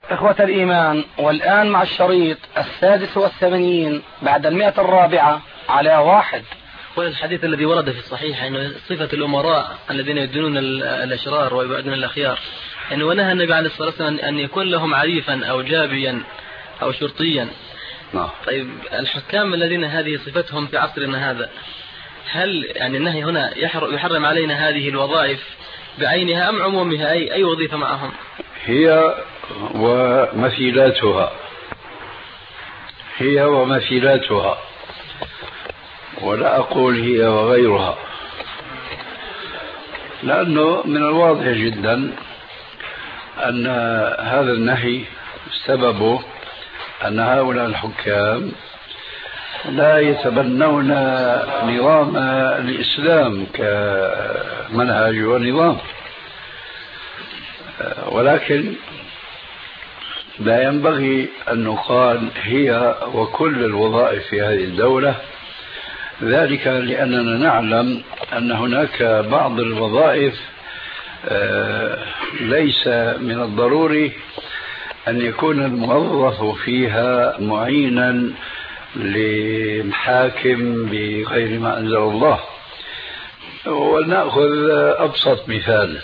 إخوة الإيمان، والآن مع الشريط 86 بعد 104 على 1. والحديث الذي ورد في الصحيح أنه صفة الأمراء الذين يدينون الأشرار ويبعدون الأخيار، أنه ونهى النبي عليه الصلاة والسلام أن يكون لهم عريفا أو جابيا أو شرطيا. طيب الحكام الذين هذه صفتهم في عصرنا هذا، هل يعني النهي هنا يحرم علينا هذه الوظائف بعينها أم عمومها؟ أي وظيفة معهم؟ هي ومثيلاتها، ولا أقول هي وغيرها، لأنه من الواضح جدا أن هذا النهي سببه أن هؤلاء الحكام لا يتبنون نظام الإسلام كمنهج ونظام، ولكن لا ينبغي أن نقال هي وكل الوظائف في هذه الدولة، ذلك لأننا نعلم أن هناك بعض الوظائف ليس من الضروري أن يكون الموظف فيها معينا لمحاكم بغير ما أنزل الله. ولنأخذ أبسط مثال،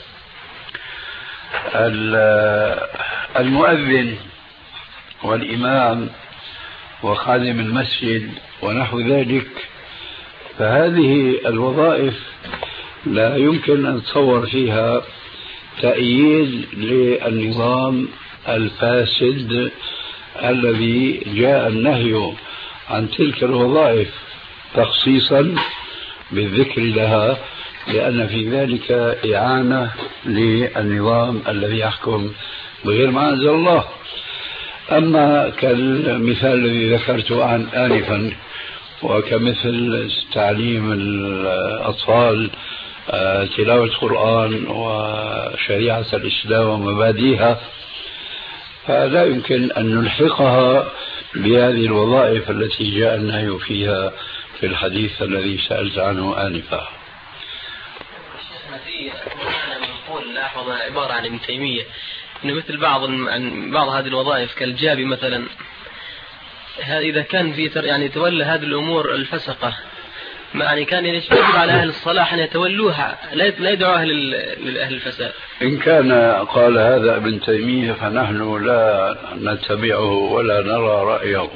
المؤذن والإمام وخادم المسجد ونحو ذلك، فهذه الوظائف لا يمكن أن تصور فيها تأييد للنظام الفاسد الذي جاء النهي عن تلك الوظائف تخصيصا بالذكر لها، لأن في ذلك إعانة للنظام الذي يحكم بغير ما أنزل الله. أما كالمثال الذي ذكرته آنفا، وكمثل تعليم الأطفال تلاوة القرآن وشريعة الإسلام ومبادئها، فلا يمكن أن نلحقها بهذه الوظائف التي جاء النهي فيها في الحديث الذي سألت عنه آنفا. لاحظ عبارة عن ابن تيمية إنه مثل بعض هذه الوظائف كالجابي مثلا، إذا كان في يعني تولى هذه الأمور الفسقة، يعني كان يجب على أهل الصلاح أن يتولوها، لا يدعوها لأهل الفساد. إن كان قال هذا ابن تيمية فنحن لا نتبعه ولا نرى رأيه،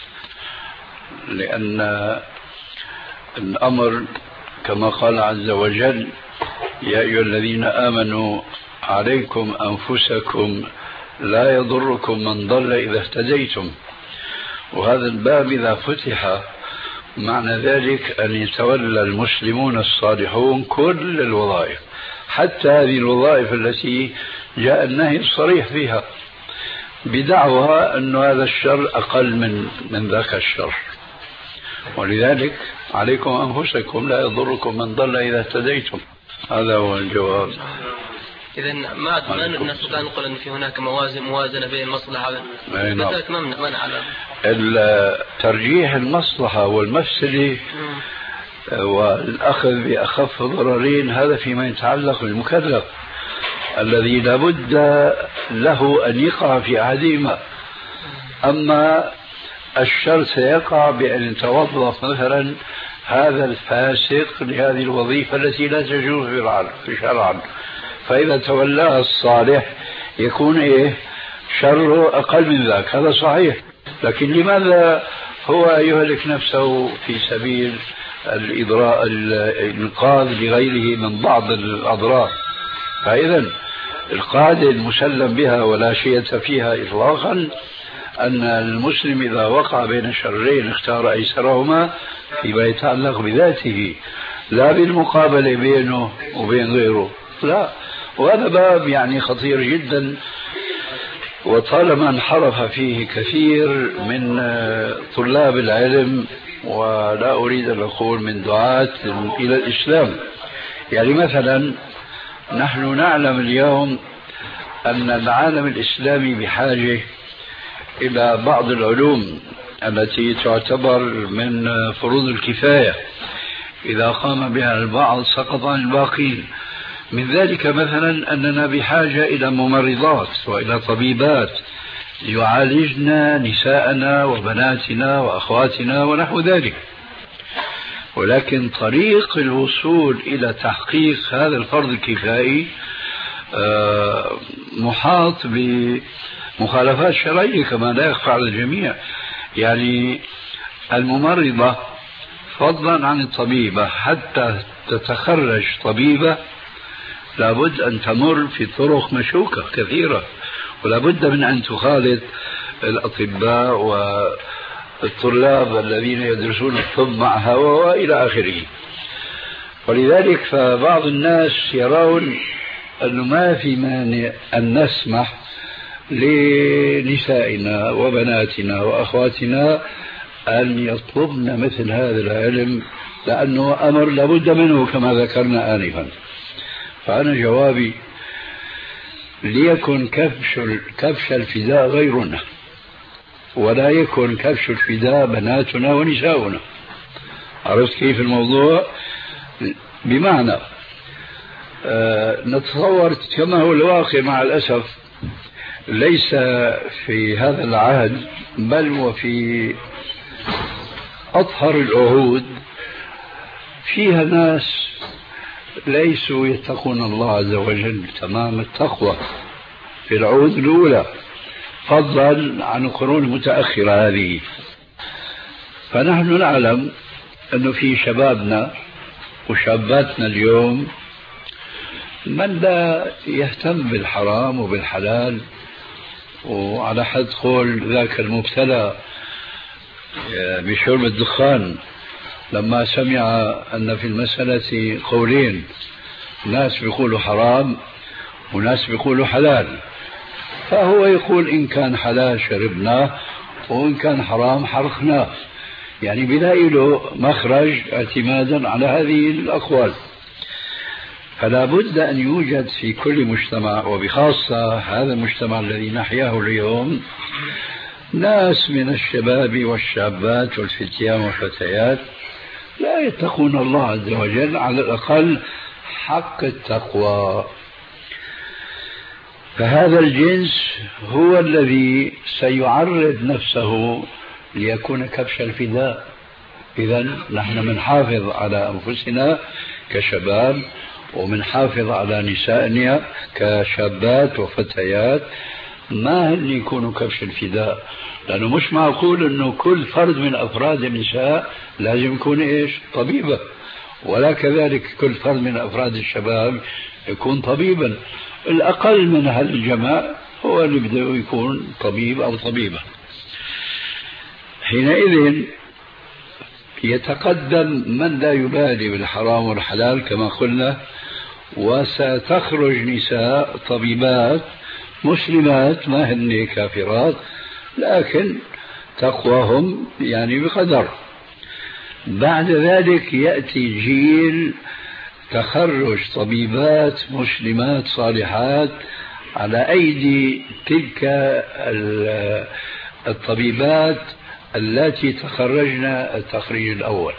لأن الأمر كما قال عز وجل: يا أيها الذين آمنوا عليكم أنفسكم لا يضركم من ضل إذا اهتديتم. وهذا الباب إذا فتح معنى ذلك أن يتولى المسلمون الصالحون كل الوظائف، حتى هذه الوظائف التي جاء النهي الصريح فيها، بدعوى أن هذا الشر أقل من ذاك الشر. ولذلك عليكم أنفسكم لا يضركم من ضل إذا اهتديتم. هذا هو الجواب. إذا ما نستطيع أن نقول أن في هناك موازنة بين المصلحة وذلك ما على ترجيح المصلحة والمفسدة والأخذ بأخف ضررين، هذا فيما يتعلق بالمكلف الذي لابد له أن يقع في أحدهما. أما الشر سيقع بأن يتوظف مثلا هذا الفاسق لهذه الوظيفة التي لا تجوز شرعا، فإذا تولاها الصالح يكون شره أقل من ذاك. هذا صحيح، لكن لماذا هو يهلك نفسه في سبيل الإنقاذ لغيره من بعض الأضرار؟ فإذا القاعدة المسلم بها ولا شيء فيها إطلاقا أن المسلم إذا وقع بين شرين اختار أيسرهما فيما يتعلق بذاته، لا بالمقابلة بينه وبين غيره، لا. وهذا باب يعني خطير جدا، وطالما انحرف فيه كثير من طلاب العلم، ولا أريد أن أقول من دعاة إلى الإسلام. يعني مثلا نحن نعلم اليوم أن العالم الإسلامي بحاجة إلى بعض العلوم التي تعتبر من فروض الكفاية، إذا قام بها البعض سقط عن الباقين. من ذلك مثلا أننا بحاجة إلى ممرضات وإلى طبيبات يعالجن نساءنا وبناتنا وأخواتنا ونحو ذلك. ولكن طريق الوصول إلى تحقيق هذا الفرض الكفائي محاط بمخالفات شرعية كما لا يخفى على الجميع. يعني الممرضة فضلا عن الطبيبة حتى تتخرج طبيبة لابد أن تمر في طرق مشوكة كثيرة، ولابد من أن تخالط الأطباء والطلاب الذين يدرسون الطب معها وإلى آخره. ولذلك فبعض الناس يرون أنه ما في مانع أن نسمح لنسائنا وبناتنا وأخواتنا أن يطلبن مثل هذا العلم، لأنه أمر لابد منه كما ذكرنا آنفا. فأنا جوابي ليكن كبش الفداء غيرنا، ولا يكن كبش الفداء بناتنا ونساؤنا. عرفت كيف الموضوع؟ بمعنى نتصور كما هو الواقع مع الأسف ليس في هذا العهد بل وفي أطهر العهود فيها ناس ليسوا يتقون الله عز وجل تمام التقوى في العهود الأولى فضلا عن القرون المتأخرة هذه. فنحن نعلم أنه في شبابنا وشاباتنا اليوم من لا يهتم بالحرام وبالحلال، وعلى حد قول ذاك المبتلى بشرب الدخان لما سمع أن في المسألة قولين، ناس بيقولوا حرام وناس بيقولوا حلال، فهو يقول إن كان حلال شربناه وإن كان حرام حرقناه، يعني بلاقي له مخرج اعتمادا على هذه الأقوال. فلا بد أن يوجد في كل مجتمع وبخاصة هذا المجتمع الذي نحياه اليوم ناس من الشباب والشابات والفتيان والفتيات لا يتقون الله عز وجل على الأقل حق التقوى. فهذا الجنس هو الذي سيعرض نفسه ليكون كبش الفداء. إذن نحن منحافظ على أنفسنا كشباب ومنحافظ على نسائنا كشابات وفتيات ما هن يكونوا كبش الفداء، لأنه مش معقول أنه كل فرد من أفراد النساء لازم يكون إيش طبيبة، ولا كذلك كل فرد من أفراد الشباب يكون طبيبا. الأقل من هالجماع هو اللي بده يكون طبيب أو طبيبة. حينئذ يتقدم من لا يبالي بالحرام والحلال كما قلنا، وستخرج نساء طبيبات مسلمات ما هن كافرات لكن تقواهم يعني بقدر. بعد ذلك يأتي جيل تخرج طبيبات مسلمات صالحات على أيدي تلك الطبيبات التي تخرجن التخريج الأول.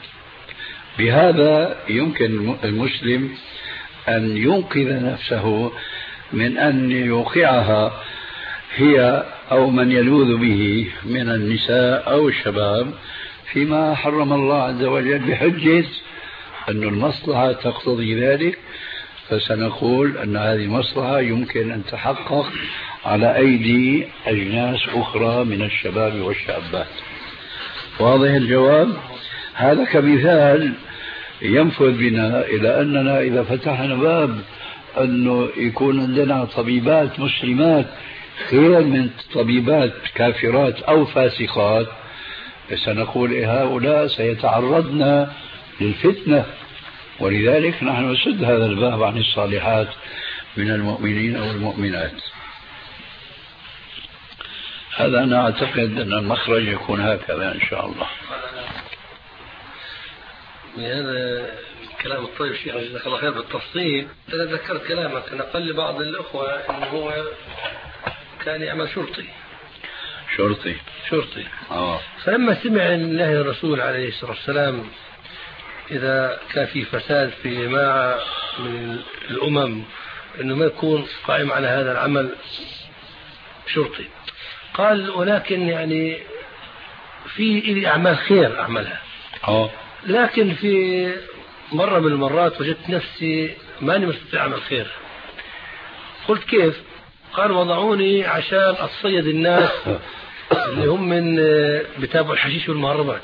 بهذا يمكن المسلم أن ينقذ نفسه من أن يوقعها هي أو من يلوذ به من النساء أو الشباب فيما حرم الله عز وجل بحجة أن المصلحة تقتضي ذلك، فسنقول أن هذه المصلحة يمكن أن تحقق على أيدي أجناس أخرى من الشباب والشابات. واضح الجواب؟ هذا كمثال ينفذ بنا إلى أننا إذا فتحنا باب أنه يكون عندنا طبيبات مسلمات خير من طبيبات كافرات أو فاسقات، سنقول هؤلاء سيتعرضن للفتنة، ولذلك نحن نسد هذا الباب عن الصالحات من المؤمنين والمؤمنات. هذا أنا أعتقد أن المخرج يكون هكذا إن شاء الله. هذا كلام الطيب شيخ جزاك الله خير بالتفصيل. أنا ذكرت كلامك أنا قال لي بعض الأخوة أنه هو كان يعمل شرطي فلما سمع أن الله الرسول عليه الصلاة والسلام إذا كان في فساد في جماعة من الأمم أنه ما يكون قائم على هذا العمل شرطي، قال ولكن يعني في لي أعمال خير أعملها، لكن في مرة من المرات وجدت نفسي ماني مستطيع أعمل خير. قلت كيف؟ قال وضعوني عشان أتصيد الناس اللي هم من بتابعوا الحشيش والمهربات.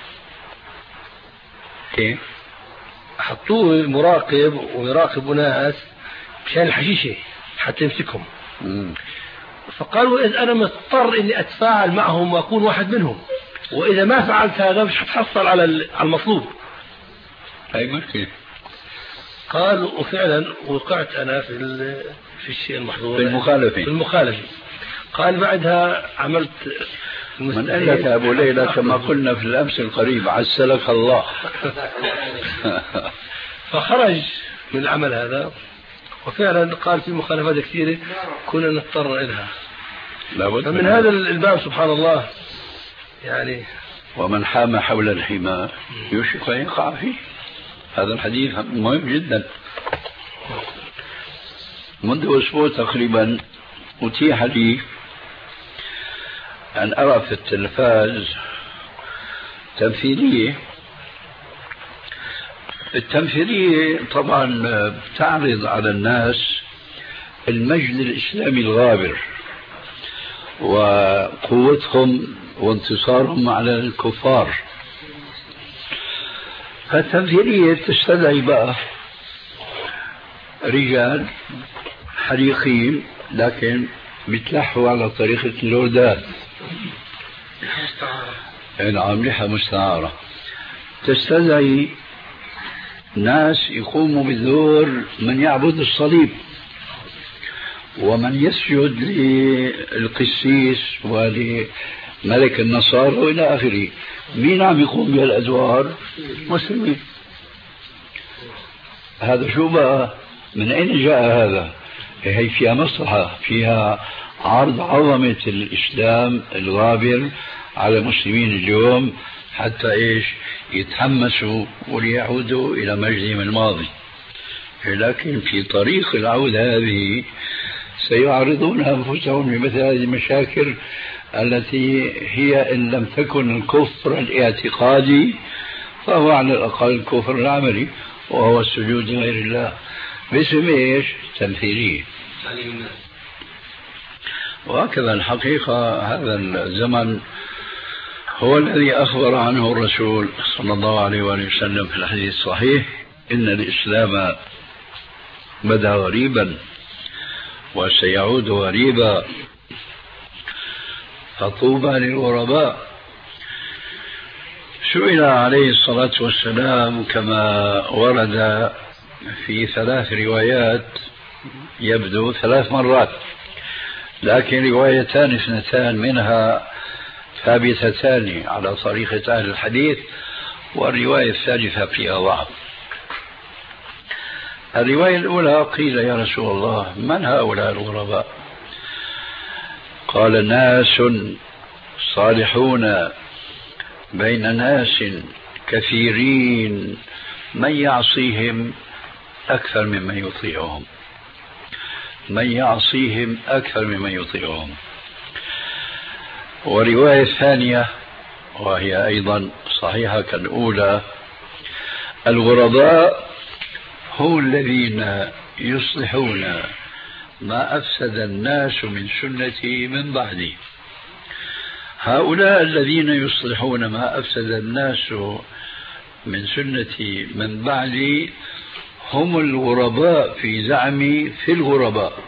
كيف؟ حطوه مراقب ويراقب ناس مشان الحشيشة حتى يمسكهم. فقالوا إذا أنا مضطر إني أتفاعل معهم وأكون واحد منهم، وإذا ما فعلت هذا مش هتحصل على المطلوب. أي مشكلة. قال وفعلا وقعت أنا في الشيء المحظور، في المخالفة. قال بعدها عملت من قال لك أبو ليلى كما قلنا في الأمس القريب عسلك الله. فخرج من العمل هذا، وفعلا قال في مخالفات كثيرة كنا نضطر إليها. فمن هذا الباب سبحان الله يعني ومن حام حول الحمى يوشك أن يقع فيه. هذا الحديث مهم جدا. منذ أسبوع تقريبا أتيح لي أن أرى في التلفاز تمثيلية. التمثيلية طبعا تعرض على الناس المجد الإسلامي الغابر وقوتهم وانتصارهم على الكفار. فالتمثيلية تستدعي بقى رجال حريقين لكن بيتلحوا على طريقة اللوردات. نعم، لحى مستعارة. تستدعي ناس يقوموا بدور من يعبد الصليب ومن يسجد للقسيس ولملك النصارى وإلى آخره. مين عم يقوم بهالأدوار؟ مسلمين. هذا شو بقى؟ من أين جاء هذا؟ هي فيها مصلحة، فيها عرض عظمة الإسلام الغابر على المسلمين اليوم حتى إيش يتحمسوا وليعودوا إلى مجدهم الماضي. لكن في طريق العودة هذه سيعرضون أنفسهم لمثل هذه المشاكل التي هي إن لم تكن الكفر الاعتقادي فهو على الأقل الكفر العملي، وهو السجود لغير الله باسم إيش؟ تمثيلية. وهكذا الحقيقة هذا الزمن هو الذي أخبر عنه الرسول صلى الله عليه وآله وسلم في الحديث الصحيح: إن الإسلام بدأ غريبا وسيعود غريبا فطوبى للغرباء. سئل عليه الصلاة والسلام كما ورد في 3 روايات، يبدو 3 مرات، لكن روايتان 2 منها ثابتتان على طريقة أهل الحديث، والرواية الثالثة فيها ضعف. الرواية الأولى قيل: يا رسول الله من هؤلاء الغرباء؟ قال: ناس صالحون بين ناس كثيرين من يعصيهم أكثر ممن يطيعهم. من يعصيهم أكثر ممن يطيعهم. ورواية ثانية وهي أيضا صحيحة كالأولى: الغرباء هم الذين يصلحون ما أفسد الناس من سنتي من بعدي. هؤلاء الذين يصلحون ما أفسد الناس من سنتي من بعدي هم الغرباء في زعمي في الغرباء.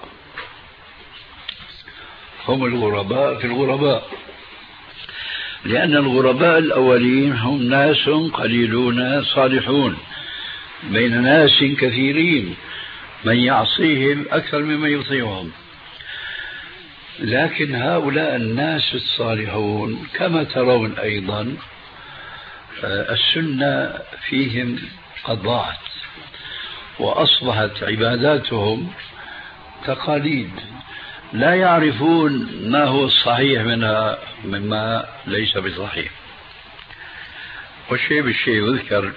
هم الغرباء في الغرباء، لأن الغرباء الأولين هم ناس قليلون صالحون بين ناس كثيرين من يعصيهم أكثر ممن يطيعهم. لكن هؤلاء الناس الصالحون كما ترون أيضا السنة فيهم قد ضاعت، وأصبحت عباداتهم تقاليد، لا يعرفون ما هو الصحيح منها مما ليس بصحيح. والشيء بالشيء يذكر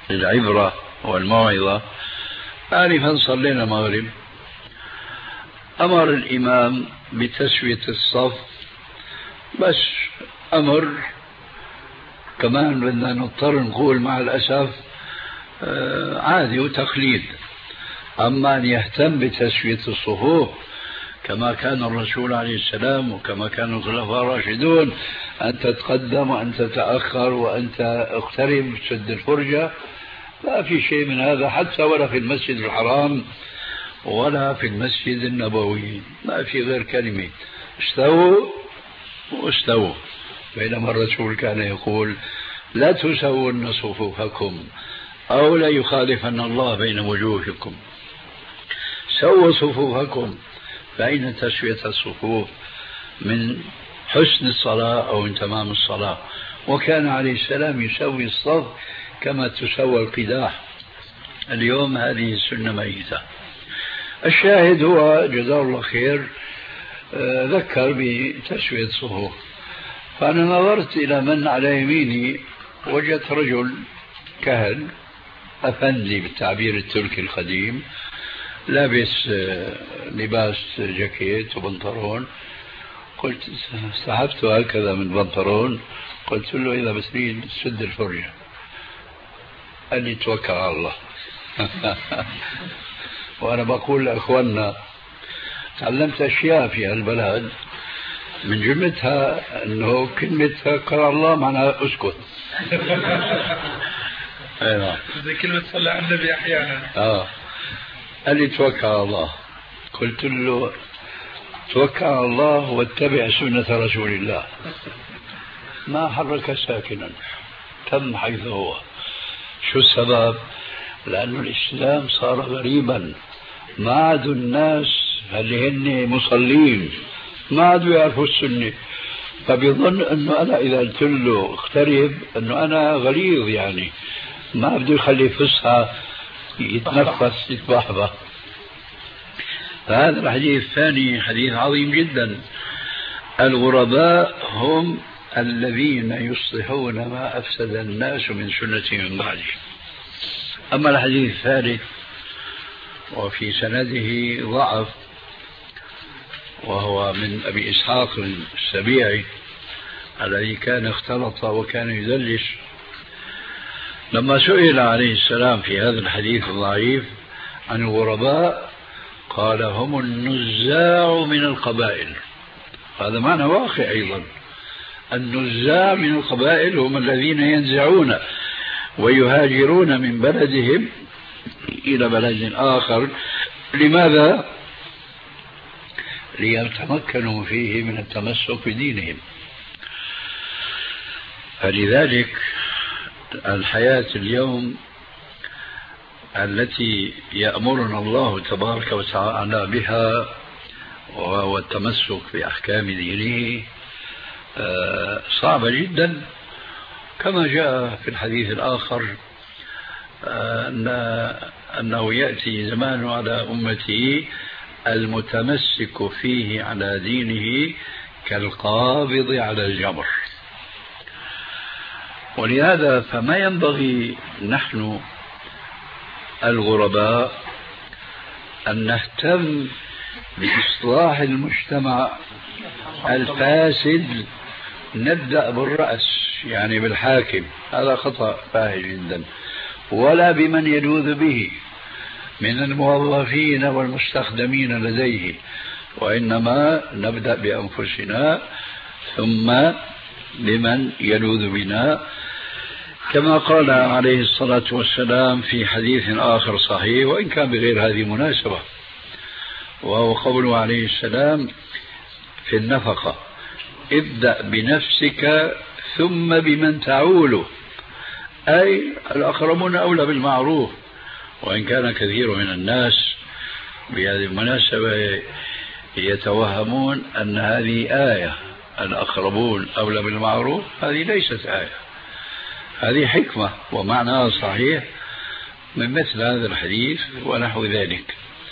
للعبرة والموعظة. آنفا صلينا المغرب، أمر الإمام بتسوية الصف، بس أمر كمان بدنا نضطر نقول مع الأسف عادي وتقليد. أما أن يهتم بتسوية الصفوف كما كان الرسول عليه السلام وكما كانوا الخلفاء الراشدون، أن تتقدم وأن تتأخر وأن تقترب سد الفرجة، لا في شيء من هذا، حتى ولا في المسجد الحرام ولا في المسجد النبوي، ما في غير كلمة استووا واستووا. بينما الرسول كان يقول لا تسوون صفوفكم أو لا يخالفن الله بين وجوهكم، سووا صفوفكم، فإن تسوية الصفوف من حسن الصلاة أو من تمام الصلاة. وكان عليه السلام يسوي الصف كما تسوى القداح. اليوم هذه السنة ميتة. الشاهد هو جزاه الله خير ذكر بتسوية الصفوف، فأنا نظرت إلى من على يميني وجدت رجل كهل أفندي بالتعبير التركي القديم، لابس لباس جاكيت وبنطلون. قلت سحبت هكذا من بنطلون، قلت له إذا بتريد سد الفرجة. قال لي توكل على الله. وأنا بقول لأخواننا تعلمت أشياء في هالبلد، من جملتها أنه كلمة توكل على الله معناها أسكت. زي كلمة صلى على النبي أحيانا. قال لي توكل على الله. قلت له توكل على الله واتبع سنة رسول الله. ما حرك ساكنا، تم حيث هو. شو السبب؟ لأن الإسلام صار غريبا، ما عادوا الناس اللي هن مصلين ما عادوا يعرفوا السنة، فبيظن أنه أنا إذا قلت له اقترب أنه أنا غليظ، يعني ما بده يخلي فسحة يتنفس يتبحبح. فهذا الحديث الثاني حديث عظيم جدا. الغرباء هم الذين يصلحون ما أفسد الناس من سنة من بعده. أما الحديث الثالث وفي سنده ضعف، وهو من أبي إسحاق السبيعي الذي كان اختلط وكان يدلس. لما سئل عليه السلام في هذا الحديث الضعيف عن الغرباء قال هم النزاع من القبائل. هذا معنى واقع أيضا. النزاع من القبائل هم الذين ينزعون ويهاجرون من بلدهم إلى بلد آخر. لماذا؟ ليتمكنوا فيه من التمسك بدينهم. فلذلك الحياة اليوم التي يأمرنا الله تبارك وتعالى بها وهو التمسك بأحكام دينه صعبة جدا، كما جاء في الحديث الآخر أنه يأتي زمان على أمته المتمسك فيه على دينه كالقابض على الجمر. ولهذا فما ينبغي نحن الغرباء أن نهتم بإصلاح المجتمع الفاسد، نبدأ بالرأس يعني بالحاكم، هذا خطأ فاحش جدا، ولا بمن يلوذ به من الموظفين والمستخدمين لديه، وإنما نبدأ بأنفسنا ثم بمن يلوذ بنا، كما قال عليه الصلاة والسلام في حديث آخر صحيح وإن كان بغير هذه المناسبة، وهو قوله عليه السلام في النفقة: ابدأ بنفسك ثم بمن تعول، أي الأقربون أولى بالمعروف. وإن كان كثير من الناس بهذه المناسبة يتوهمون أن هذه آية، الأقربون أولى بالمعروف، هذه ليست آية، هذه حكمة ومعناها صحيح من مثل هذا الحديث ونحو ذلك.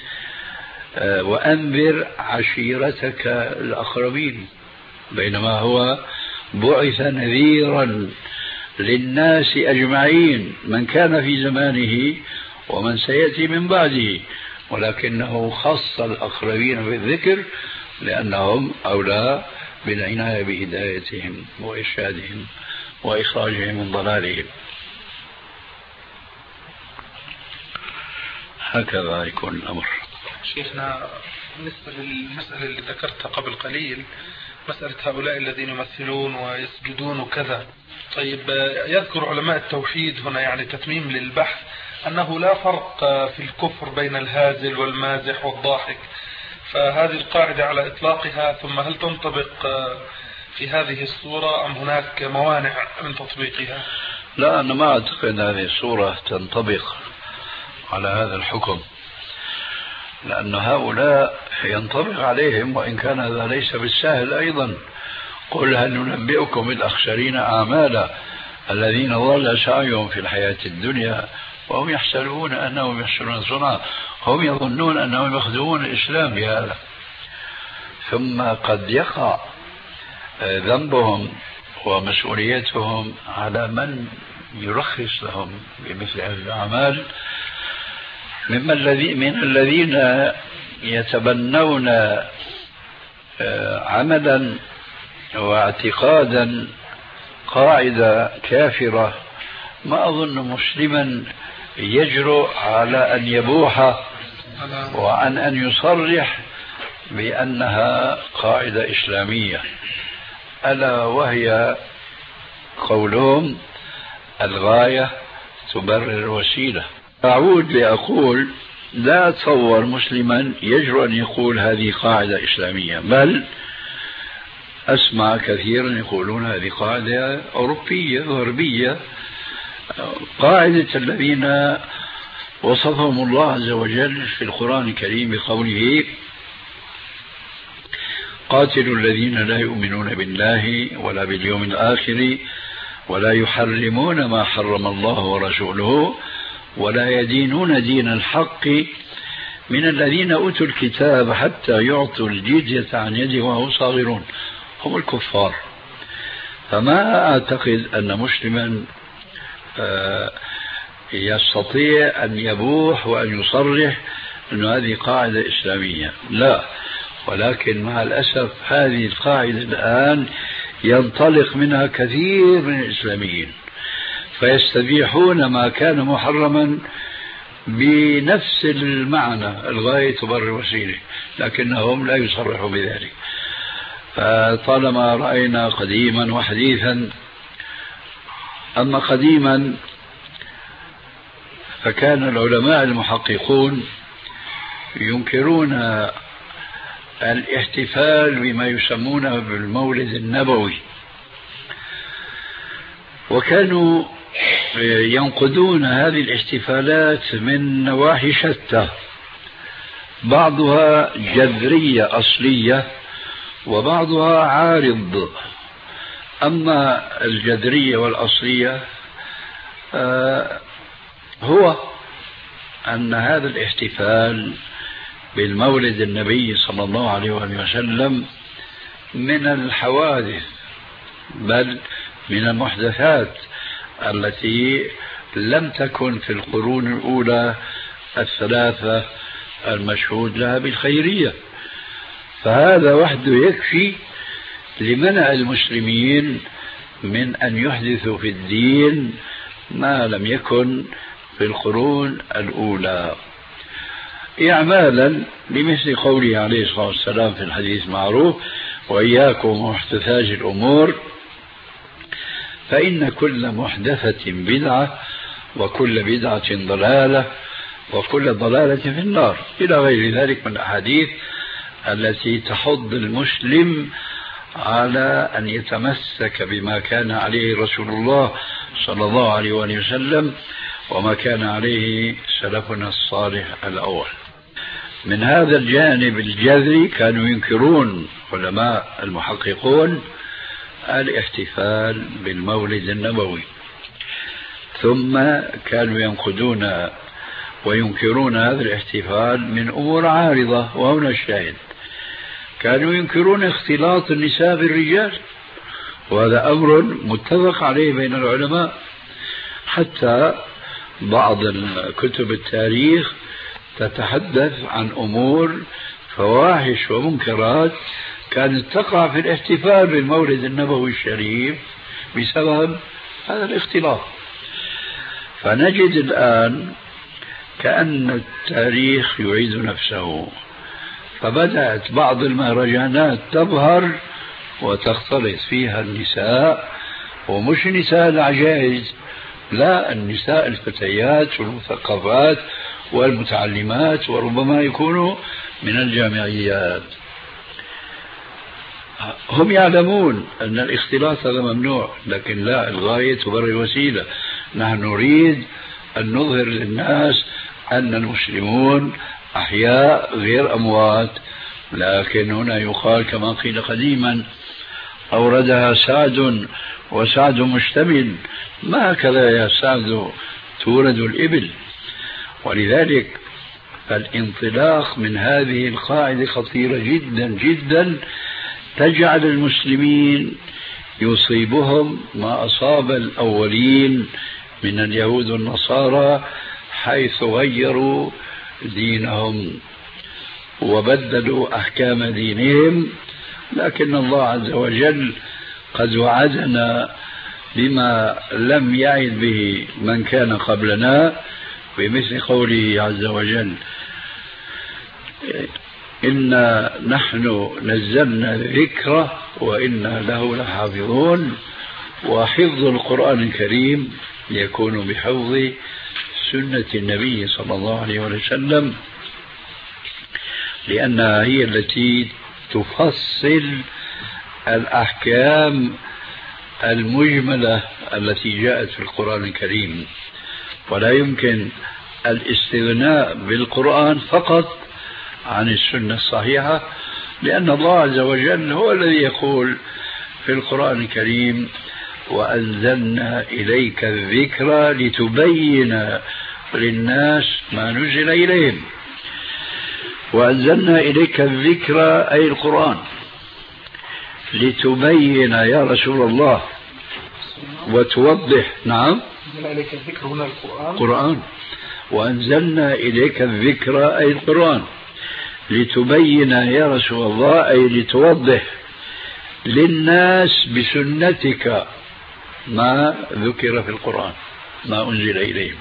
وأنذر عشيرتك الأقربين، بينما هو بعث نذيرا للناس أجمعين، من كان في زمانه ومن سيأتي من بعده، ولكنه خص الأقربين بالذكر لأنهم أولى بالعناية بهدايتهم وإرشادهم وإخراجهم من ضلالهم. هكذا يكون الأمر. شيخنا، بالنسبة للمسألة اللي ذكرتها قبل قليل، مسألة هؤلاء الذين يمثلون ويسجدون وكذا، طيب يذكر علماء التوحيد هنا يعني تتميم للبحث أنه لا فرق في الكفر بين الهازل والمازح والضاحك، فهذه القاعدة على إطلاقها، ثم هل تنطبق في هذه الصورة أم هناك موانع من تطبيقها؟ لا، أنا ما أعتقد أن هذه الصورة تنطبق على هذا الحكم، لأن هؤلاء ينطبق عليهم وإن كان هذا ليس بالسهل أيضا. قل هل ننبئكم بالأخسرين أعمالا الذين ضل سعيهم في الحياة الدنيا وهم يحسبون أنهم يحسنون صنعا. هم يظنون أنهم يخدمون الإسلام بهذا، ثم قد يقع ذنبهم ومسؤوليتهم على من يرخص لهم بمثل هذه الأعمال من الذين يتبنون عملا واعتقادا قاعدة كافرة. ما أظن مسلما يجرؤ على أن يبوح وعن أن يصرح بأنها قاعدة إسلامية، ألا وهي قولهم الغاية تبرر الوسيلة. أعود لأقول لا أتصور مسلما يجرؤ أن يقول هذه قاعدة إسلامية، بل أسمع كثيرا يقولون هذه قاعدة أوروبية غربية، قاعدة الذين وصفهم الله عز وجل في القرآن الكريم بقوله قاتلوا الذين لا يؤمنون بالله ولا باليوم الآخر ولا يحرمون ما حرم الله ورسوله ولا يدينون دين الحق من الذين أوتوا الكتاب حتى يعطوا الجزية عن يد وهم صاغرون، هم الكفار. فما أعتقد أن مسلما يستطيع أن يبوح وأن يصرح أن هذه قاعدة إسلامية، لا. ولكن مع الأسف هذه القاعدة الآن ينطلق منها كثير من الإسلاميين فيستبيحون ما كان محرما بنفس المعنى، الغاية تبرر الوسيلة، لكنهم لا يصرحوا بذلك. فطالما رأينا قديما وحديثا، أما قديما فكان العلماء المحققون ينكرون الاحتفال بما يسمونه بالمولد النبوي، وكانوا ينقدون هذه الاحتفالات من نواحي شتى، بعضها جذرية أصلية وبعضها عارض. أما الجذرية والأصلية هو أن هذا الاحتفال بالمولد النبي صلى الله عليه وسلم من الحوادث بل من المحدثات التي لم تكن في القرون الأولى الثلاثة المشهود لها بالخيرية. فهذا وحده يكفي لمنع المسلمين من أن يحدثوا في الدين ما لم يكن في القرون الأولى، إعمالا لمثل قوله عليه الصلاة والسلام في الحديث المعروف وإياكم ومحدثات الأمور فإن كل محدثة بدعة وكل بدعة ضلالة وكل ضلالة في النار، إلى غير ذلك من الأحاديث التي تحض المسلم على أن يتمسك بما كان عليه رسول الله صلى الله عليه وسلم وما كان عليه سلفنا الصالح الأول. من هذا الجانب الجذري كانوا ينكرون علماء المحققون الاحتفال بالمولد النبوي، ثم كانوا ينقدون وينكرون هذا الاحتفال من أمور عارضة. وهنا الشاهد، كانوا ينكرون اختلاط النساء بالرجال، وهذا أمر متفق عليه بين العلماء، حتى بعض كتب التاريخ تتحدث عن أمور فواحش ومنكرات كانت تقع في الاحتفال بالمولد النبوي الشريف بسبب هذا الاختلاط. فنجد الآن كأن التاريخ يعيد نفسه، فبدأت بعض المهرجانات تظهر وتختلط فيها النساء، ومش نساء العجائز، لا، النساء الفتيات والمثقفات والمتعلمات، وربما يكونوا من الجامعيات. هم يعلمون أن الاختلاط هذا ممنوع، لكن لا، الغاية تبرر الوسيلة. نحن نريد أن نظهر للناس أن المسلمون أحياء غير أموات. لكن هنا يقال كما قيل قديما: أوردها سعد وسعد مشتمل، ما هكذا يا سعد تورد الإبل. ولذلك الانطلاق من هذه القاعدة خطيرة جدا جدا، تجعل المسلمين يصيبهم ما أصاب الأولين من اليهود والنصارى، حيث غيروا دينهم وبدلوا أحكام دينهم. لكن الله عز وجل قد وعدنا بما لم يعد به من كان قبلنا، بمثل قوله عز وجل: إنا نحن نزلنا الذكر وإنا له لحافظون. وحفظ القرآن الكريم يكون بحفظ سنة النبي صلى الله عليه وسلم، لأنها هي التي تفصل الأحكام المجملة التي جاءت في القرآن الكريم. ولا يمكن الاستغناء بالقرآن فقط عن السنة الصحيحة، لأن الله عز وجل هو الذي يقول في القرآن الكريم: وأنزلنا إليك الذكر لتبين للناس ما نزل إليهم. وأنزلنا إليك الذكر أي القرآن لتبين يا رسول الله وتوضح. نعم، إليك الذكر هنا القرآن. وأنزلنا إليك الذكر أي القرآن لتبين يا رسول الله أي لتوضح للناس بسنتك ما ذكر في القرآن، ما أنزل إليهم.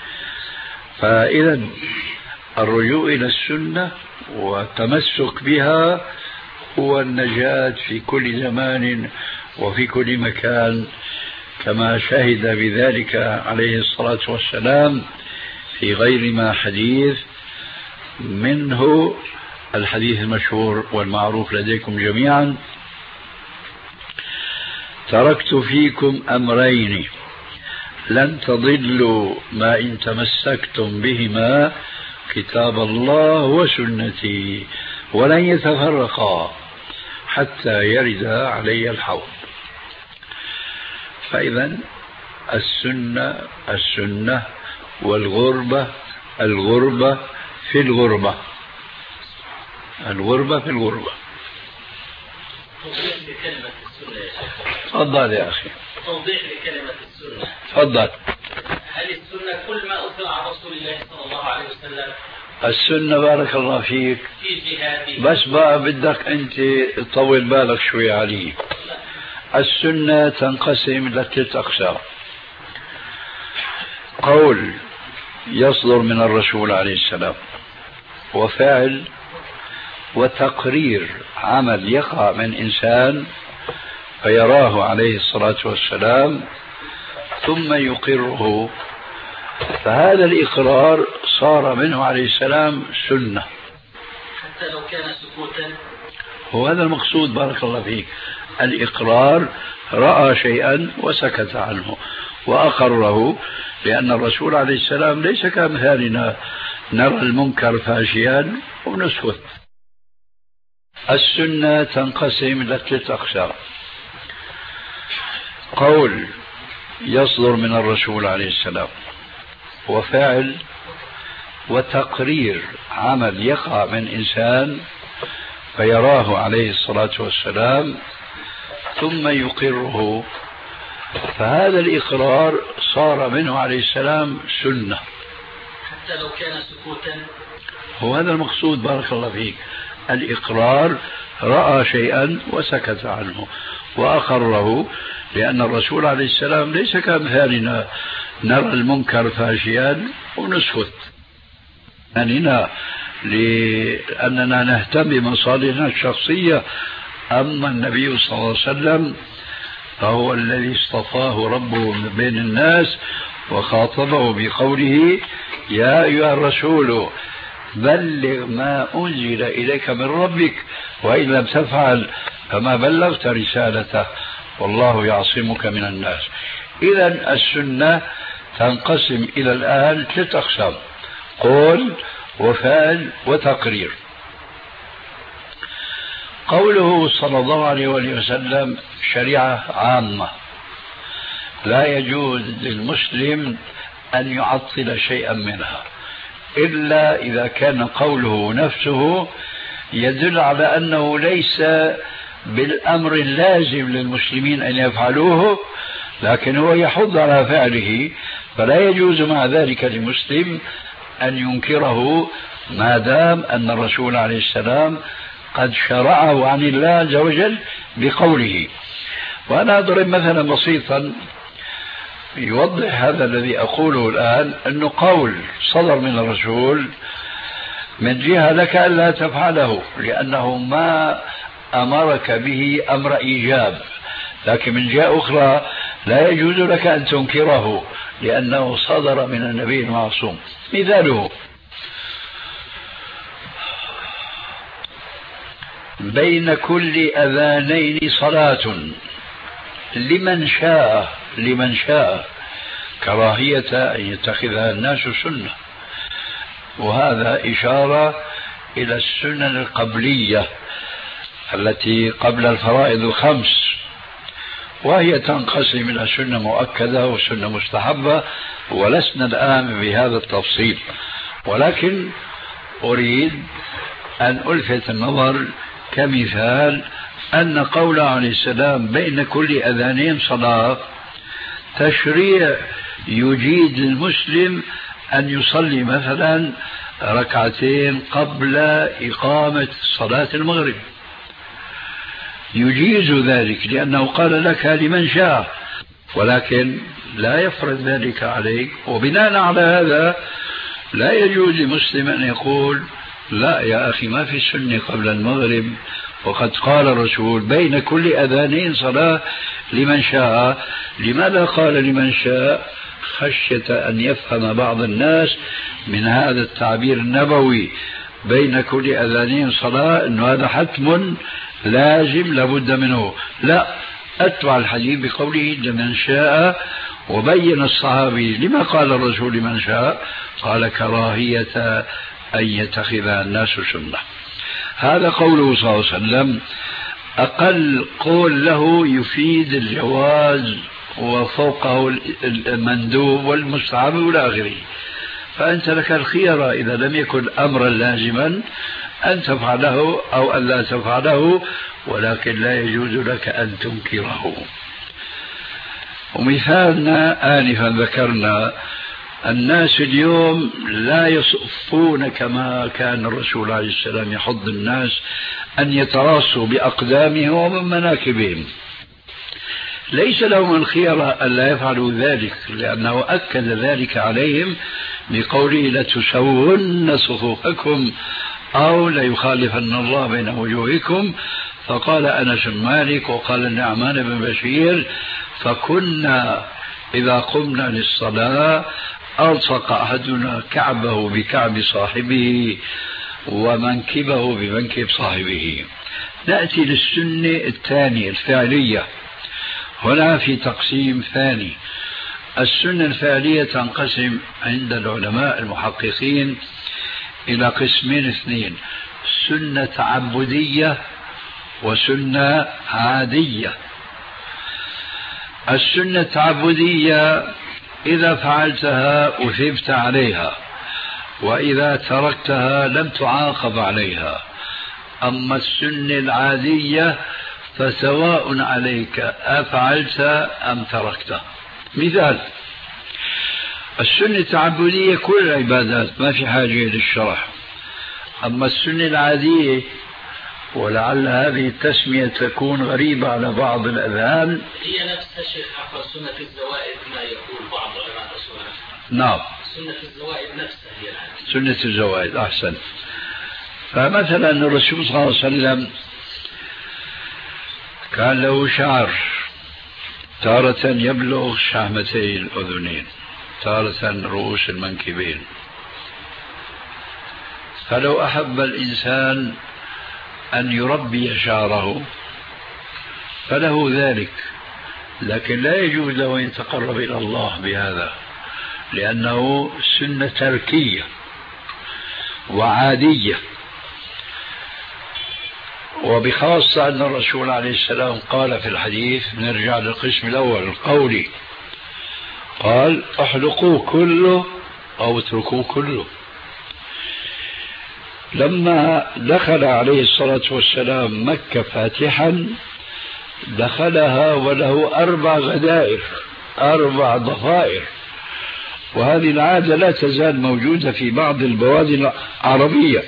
فإذا الرجوع إلى السنة والتمسك بها هو النجاة في كل زمان وفي كل مكان، كما شهد بذلك عليه الصلاة والسلام في غير ما حديث، منه الحديث المشهور والمعروف لديكم جميعا: تركت فيكم أمرين لن تضلوا ما إن تمسكتم بهما، كتاب الله وسنتي، ولن يتفرقا حتى يرد علي الحوض. فإذا السنة والغربة، الغربة في الغربة، الغربة في الغربة. توضيح لكلمة السنة يا شيخ. تفضل يا أخي. توضيح لكلمة السنة. تفضل. هل السنة كل ما أثر عن رسول الله صلى الله عليه وسلم؟ السنة بارك الله فيك في جهاده. بس بقى بدك أنت تطول بالك شوي عليه. السنة تنقسم إلى 3 أقسام: قول يصدر من الرسول عليه السلام، وفعل، وتقرير عمل يقع من إنسان فيراه عليه الصلاة والسلام ثم يقره، فهذا الإقرار صار منه عليه السلام سنة حتى لو كان سكوتا. هو هذا المقصود بارك الله فيك. الإقرار رأى شيئا وسكت عنه وأقره، لأن الرسول عليه السلام ليس كأمثالنا نرى المنكر فاشيا ونسكت. السنة تنقسم إلى 3 أقسام: قول يصدر من الرسول عليه السلام، وفعل، وتقرير عمل يقع من إنسان فيراه عليه الصلاة والسلام ثم يقره، فهذا الإقرار صار منه عليه السلام سنة حتى لو كان سكوتا. هو هذا المقصود. بارك الله فيك. الإقرار، رأى شيئا وسكت عنه وأقره، لأن الرسول عليه السلام ليس كأمثالنا نرى المنكر فاشيا ونسكت، أننا لأننا نهتم بمصالحنا الشخصية. أما النبي صلى الله عليه وسلم فهو الذي اصطفاه ربه من بين الناس وخاطبه بقوله: يا أيها الرسول بلغ ما أنزل إليك من ربك وإن لم تفعل فما بلغت رسالته والله يعصمك من الناس. إذن السنة تنقسم إلى الآن 3 أقسام: قول وفعل وتقرير. قوله صلى الله عليه وسلم شريعة عامة، لا يجوز للمسلم أن يعطل شيئا منها إلا إذا كان قوله نفسه يدل على أنه ليس بالأمر اللازم للمسلمين أن يفعلوه، لكن هو يحض على فعله، فلا يجوز مع ذلك للمسلم أن ينكره ما دام أن الرسول عليه السلام قد شرعه عن الله عز وجل بقوله. وأنا أضرب مثلا بسيطا يوضح هذا الذي أقوله الآن، أنه قول صدر من الرسول من جهة لك ألا تفعله لأنه ما أمرك به أمر إيجاب، لكن من جهة أخرى لا يجوز لك أن تنكره لأنه صدر من النبي المعصوم. مثاله: بين كل أذانين صلاة لمن شاء كراهية أن يتخذها الناس سنة. وهذا إشارة إلى السنن القبلية التي قبل الفرائض 5، وهي تنقسم إلى سنة مؤكدة وسنة مستحبة، ولسنا الآن بهذا التفصيل، ولكن أريد أن ألفت النظر كمثال أن قول عليه السلام بين كل أذانين صلاة تشريع يجيد للمسلم أن يصلي مثلا 2 ركعتين قبل إقامة صلاة المغرب، يجيز ذلك لأنه قال لك لمن شاء، ولكن لا يفرض ذلك عليك. وبناء على هذا لا يجوز لمسلم أن يقول: لا يا أخي، ما في السنة قبل المغرب، وقد قال الرسول بين كل أذانين صلاة لمن شاء. لماذا قال لمن شاء؟ خشية أن يفهم بعض الناس من هذا التعبير النبوي بين كل أذانين صلاة أنه هذا حتم لازم لابد منه. لا، أتبع الحديث بقوله لمن شاء، وبين الصحابي لما قال الرسول لمن شاء، قال كراهية أن يتخذ الناس سنة. هذا قوله صلى الله عليه وسلم أقل قول له يفيد الجواز، وفوقه المندوب والمستحب إلى آخره. فأنت لك الخيار إذا لم يكن أمرا لازما أن تفعله أو أن لا تفعله، ولكن لا يجوز لك أن تنكره. ومثالنا آنفا ذكرنا الناس اليوم لا يصفون كما كان الرسول عليه السلام يحض الناس أن يتراصوا بأقدامهم ومن مناكبهم. ليس لهم الخيار أن لا يفعلوا ذلك، لأنه أكد ذلك عليهم بقوله لتسون صفوفكم أو ليخالفن الله بين وجوهكم. فقال أنس بن مالك وقال النعمان بن بشير: فكنا إذا قمنا للصلاة ألصق أحدنا كعبه بكعب صاحبه ومنكبه بمنكب صاحبه. نأتي للسنة الثانية الفعلية. هنا في تقسيم ثاني. السنة الفعلية تنقسم عند العلماء المحققين إلى قسمين 2: سنة تعبدية وسنة عادية. السنة التعبدية إذا فعلتها أثبت عليها، وإذا تركتها لم تعاقب عليها. أما السنة العادية فسواء عليك أفعلت أم تركت. مثال: السنة التعبدية كل العبادات ما في حاجة للشرح، أما السنة العادية، ولعل هذه التسمية تكون غريبة على بعض الأذهان، هي نفس الشيء حق سنة الزوائد ما يقول بعض علماء السنة. نعم، سنة الزوائد نفسها هي سنة الزوائد. أحسن. فمثلا الرسول صلى الله عليه وسلم كان له شعر تارة يبلغ شحمتي الأذنين، تارة رؤوس المنكبين. فلو أحب الإنسان أن يربي شعره فله ذلك، لكن لا يجوز له أن يتقرب إلى الله بهذا، لأنه سنة تركية وعادية. وبخاصة أن الرسول عليه السلام قال في الحديث، نرجع للقسم الأول القولي، قال احلقوا كله أو اتركوا كله. لما دخل عليه الصلاة والسلام مكة فاتحا، دخلها وله 4 غدائر، 4 ضفائر، وهذه العادة لا تزال موجودة في بعض البوادي العربية.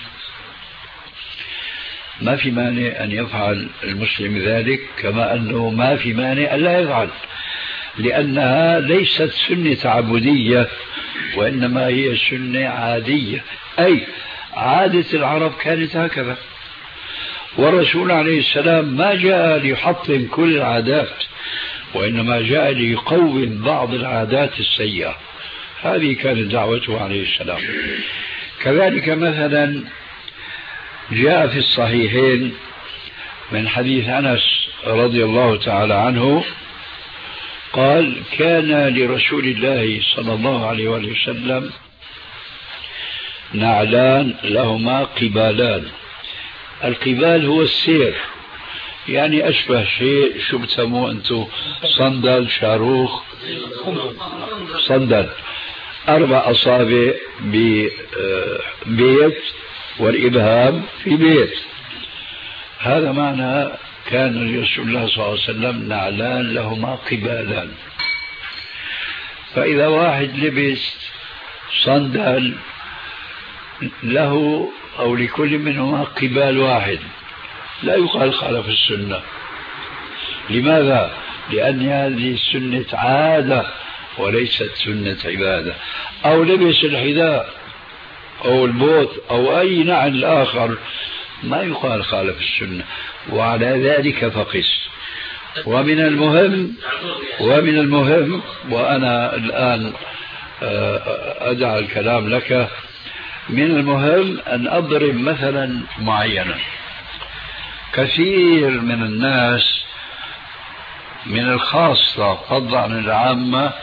ما في مانع أن يفعل المسلم ذلك، كما أنه ما في مانع أن لا يفعل، لأنها ليست سنة تعبدية، وإنما هي سنة عادية، أي عادة العرب كانت هكذا. والرسول عليه السلام ما جاء ليحطم كل العادات، وإنما جاء ليقوم بعض العادات السيئة. هذه كانت دعوته عليه السلام. كذلك مثلا جاء في الصحيحين من حديث أنس رضي الله تعالى عنه قال: كان لرسول الله صلى الله عليه وسلم نعلان لهما قبالان. القبال هو السير، يعني أشبه شيء، شو بتسموه أنتم؟ صندل، شاروخ، صندل، 4 أصابع ببيت والإبهام في بيت. هذا معنى كان لرسول الله صلى الله عليه وسلم نعلان لهما قبالان. فإذا واحد لبس صندل له أو لكل منهما قبال واحد لا يقال خالف السنة. لماذا؟ لأن هذه سنة عادة وليست سنة عبادة. أو لبس الحذاء أو البوت أو أي نعل آخر ما يقال خالف السنة، وعلى ذلك فقس. ومن المهم وأنا الآن أدع الكلام لك، من المهم أن أضرب مثلا معينا. كثير من الناس من الخاصة فضلا عن العامة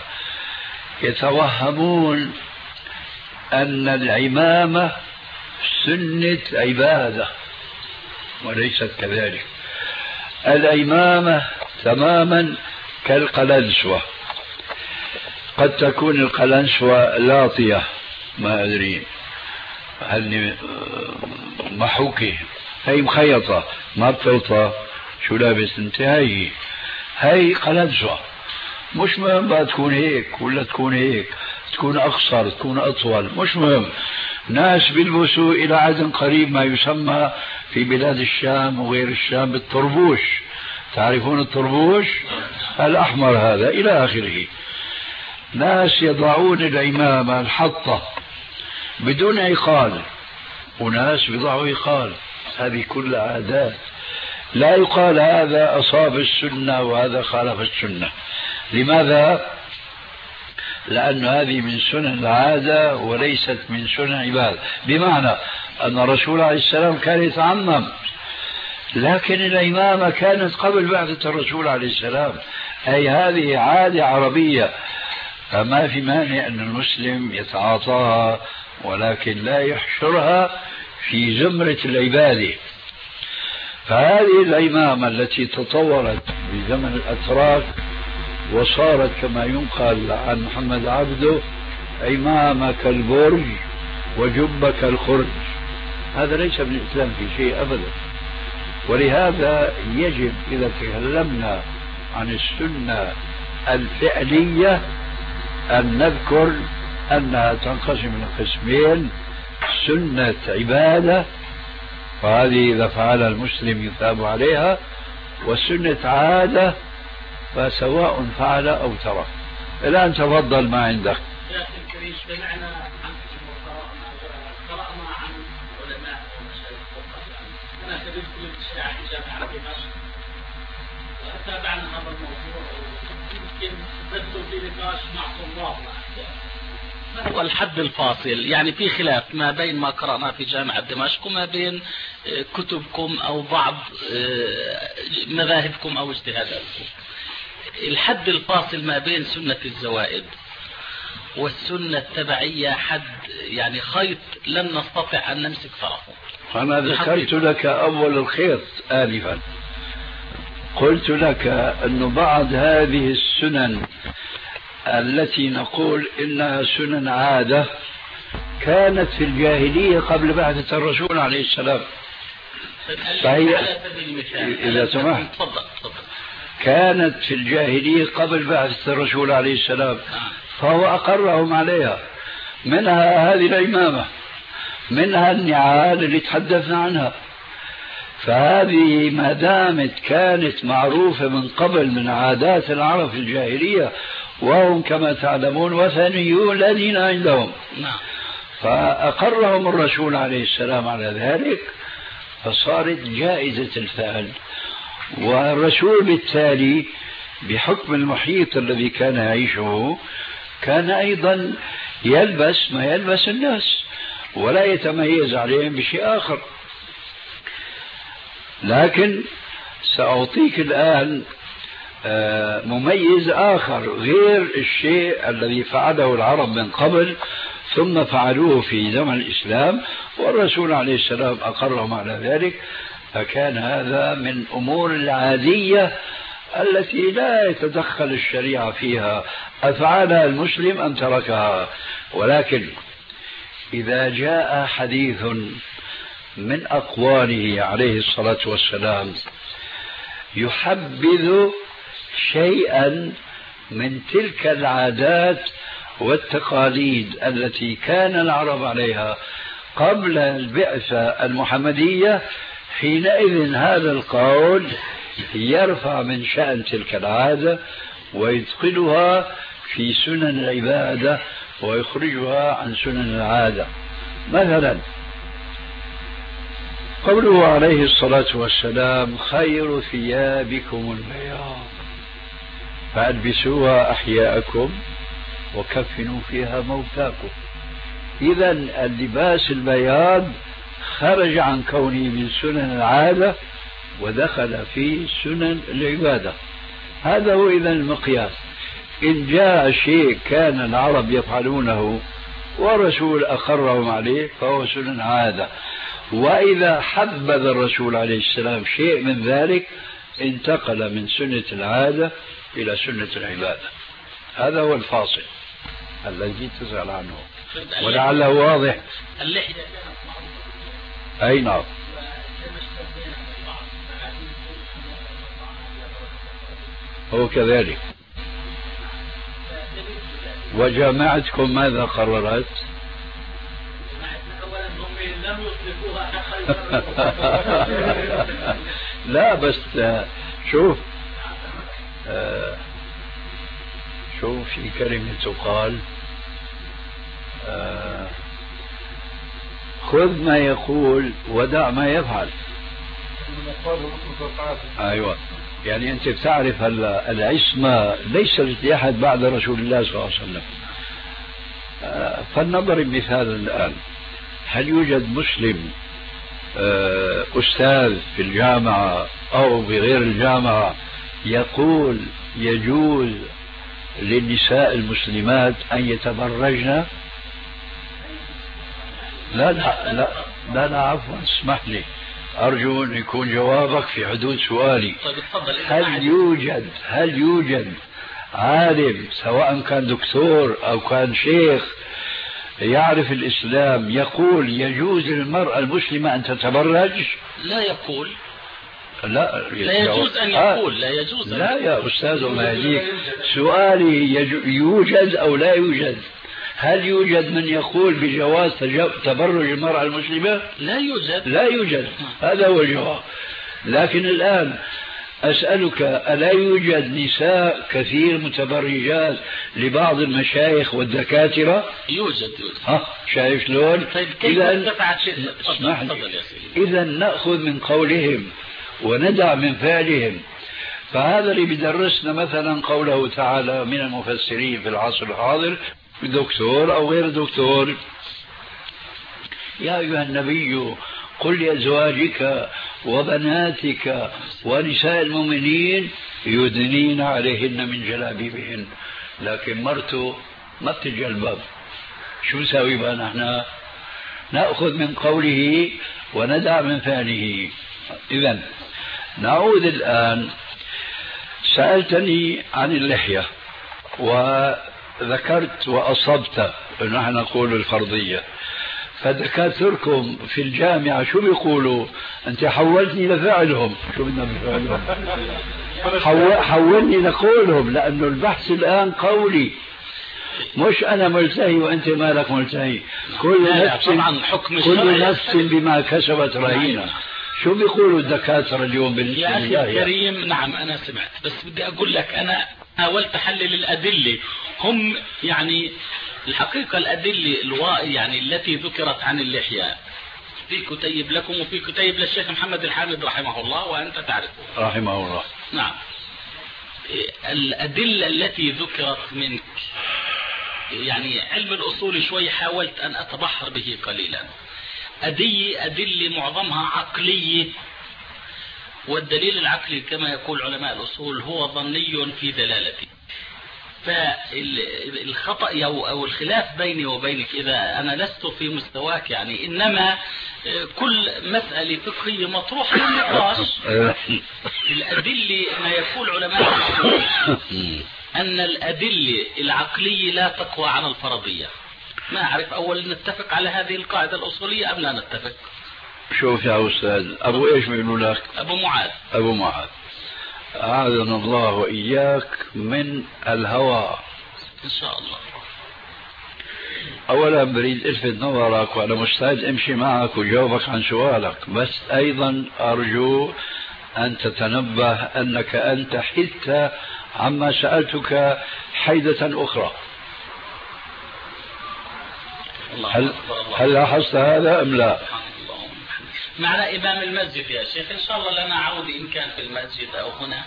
يتوهمون أن العمامة سنة عبادة، وليست كذلك. العمامة تماما كالقلنسوة. قد تكون القلنسوة لاطية، ما أدري هل محوكة، هي مخيطة ما بتوطى، شو لابس انت؟ هي قلنسوة. مش مهم بقى تكون هيك ولا تكون هيك، تكون أقصر تكون أطول، مش مهم. ناس بيلبسوا إلى عدن قريب ما يسمى في بلاد الشام وغير الشام بالطربوش. تعرفون الطربوش الأحمر هذا إلى آخره. ناس يضعون العمامة الحطة بدون عقال، وناس بيضعوا عقال. هذه كل عادات، لا يقال هذا أصاب السنة وهذا خالف السنة. لماذا؟ لأن هذه من سنن العادة وليست من سنن عبادة. بمعنى أن الرسول عليه السلام كان يتعمم، لكن العمامة كانت قبل بعثة الرسول عليه السلام، أي هذه عادة عربية، فما في مانع أن المسلم يتعاطاها، ولكن لا يحشرها في زمرة العبادة. فهذه العمامة التي تطورت بزمن الأتراك وصارت كما ينقل عن محمد عبده عمامة كالبرج وجبة كالخرج، هذا ليس من الإسلام في شيء أبدا. ولهذا يجب إذا تكلمنا عن السنة الفعلية أن نذكر أنها تنقسم إلى قسمين: سنة عبادة فهذه إذا فعلها المسلم يثاب عليها، وسنة عادة فسواء فعل أو ترك. الآن تفضل ما عندك. يا أخي الكريم سمعنا عن قرأنا عن علماء ومشايخ القرآن. أنا خريج كلية الشريعة في جامعة دمشق، تابعنا هذا الموضوع ويمكن بدوا في نقاش مع طلابنا. ما هو الحد الفاصل؟ يعني في خلاف ما بين ما قرأنا في جامعة دمشق وما بين كتبكم أو بعض مذاهبكم أو اجتهاداتكم. الحد الفاصل ما بين سنة الزوائد والسنة التبعية حد يعني خيط لن نستطيع أن نمسك طرفه. أنا ذكرت لك أول الخيط آنفا، قلت لك أن بعض هذه السنن التي نقول إنها سنن عادة كانت في الجاهلية قبل بعثة الرسول عليه السلام. فهي إذا سمحت كانت في الجاهلية قبل بعثة الرسول عليه السلام، فهو أقرهم عليها. منها هذه العمامة، منها النعال اللي تحدثنا عنها. فهذه ما دامت كانت معروفة من قبل من عادات العرب في الجاهلية، وهم كما تعلمون وثنيون لا دين عندهم، فأقرهم الرسول عليه السلام على ذلك، فصارت جائزة الفعل. والرسول بالتالي بحكم المحيط الذي كان يعيشه كان أيضا يلبس ما يلبس الناس ولا يتميز عليهم بشيء آخر. لكن سأعطيك الآن مميز آخر غير الشيء الذي فعله العرب من قبل ثم فعلوه في زمن الإسلام والرسول عليه السلام أقرهم على ذلك. فكان هذا من أمور العادية التي لا يتدخل الشريعة فيها، أفعلها المسلم أم تركها. ولكن إذا جاء حديث من أقواله عليه الصلاة والسلام يحبذ شيئا من تلك العادات والتقاليد التي كان العرب عليها قبل البعثة المحمدية، حينئذ هذا القول يرفع من شأن تلك العادة ويدخلها في سنن العبادة ويخرجها عن سنن العادة. مثلا قوله عليه الصلاة والسلام خير ثيابكم البياض فألبسوها أحياءكم وكفنوا فيها موتاكم. إذا اللباس البياض خرج عن كونه من سنن العادة ودخل في سنن العبادة. هذا هو إذا المقياس. إن جاء شيء كان العرب يفعلونه والرسول أقرهم عليه فهو سنن عادة، وإذا حبذ الرسول عليه السلام شيء من ذلك انتقل من سنة العادة إلى سنة العبادة. هذا هو الفاصل الذي تسأل عنه، ولعله واضح. أي نعم. هو كذلك. وجامعتكم ماذا قررت؟ لا بس شوف في كلمة تقال خذ ما يقول ودع ما يفعل. أيوة، يعني أنت بتعرف العصمة ليست لأحد بعد رسول الله صلى الله عليه وسلم. فلنضرب مثال الآن، هل يوجد مسلم أستاذ في الجامعة أو بغير الجامعة يقول يجوز للنساء المسلمات أن يتبرجن؟ لا لا لا لا, لا عفوا اسمح لي، أرجو أن يكون جوابك في حدود سؤالي. هل يوجد عالم سواء كان دكتور أو كان شيخ يعرف الإسلام يقول يجوز للمرأة المسلمة أن تتبرج؟ لا يقول. لا يجوز أن يقول لا يجوز. لا يا أستاذ الله يهديك، سؤالي يوجد أو لا يوجد؟ هل يوجد من يقول بجواز تبرج المرأة المسلمة؟ لا يوجد. لا يوجد، هذا هو الجواب. لكن الآن أسألك، ألا يوجد نساء كثير متبرجات لبعض المشايخ والدكاترة؟ يوجد. شايف شلون؟ طيب كيف ارتفعت؟ إذا نأخذ من قولهم وندع من فعلهم. فهذا اللي بدرسنا مثلا قوله تعالى من المفسرين في العصر الحاضر، دكتور أو غير دكتور: يا أيها النبي قل لأزواجك وبناتك ونساء المؤمنين يدنين عليهن من جلابيبهن. لكن مرته ما بتتجلبب، شو نسوي بقى نحن؟ نأخذ من قوله وندع من فعله. إذن نعود الآن. سألتني عن اللحية وذكرت وأصبت نحن نقول الفرضية، فدكاتركم في الجامعة شو بيقولوا؟ أنت حولتني لفعلهم. شو بدنا بفعلهم؟ حولني لقولهم، لأنه البحث الآن قولي، مش أنا ملتهي وأنت مالك ملتهي. كل نفس بما كسبت رهينة. شو بيقولوا الدكاترة اليوم بالنسبة يا أخي الكريم؟ نعم أنا سمعت، بس بدي أقول لك أنا حاولت أحلل الأدلة. هم يعني الحقيقة الأدلة يعني التي ذكرت عن اللحية في كتيب لكم وفي كتيب للشيخ محمد الحامد رحمه الله وأنت تعرفه رحمه الله. نعم. الأدلة التي ذكرت منك، يعني علم الأصول شوي حاولت أن أتبحر به قليلا. أدلة معظمها عقلية، والدليل العقلي كما يقول علماء الأصول هو ظني في دلالته. فالخطأ أو الخلاف بيني وبينك إذا أنا لست في مستواك، يعني إنما كل مسألة فقهية مطروحة للنقاش. الأدلة ما يقول علماء الأصول أن الأدلة العقلية لا تقوى على الفرضية. ما أعرف أول نتفق على هذه القاعدة الأصولية أم لا نتفق؟ شوف يا أستاذ، أبو إيش بيقولوا لك؟ أبو معاذ. أبو معاذ، أعاذنا الله وإياك من الهوى إن شاء الله. أولا بريد ألفت نظرك وأنا مستعد أمشي معك وجاوبك عن سؤالك، بس أيضا أرجو أن تتنبه أنك أنت حدت عما سألتك حيدة أخرى. هل لاحظت هذا أم لا؟ معنا إمام المسجد يا شيخ، إن شاء الله لنا عودة إن كان في المسجد أو هنا.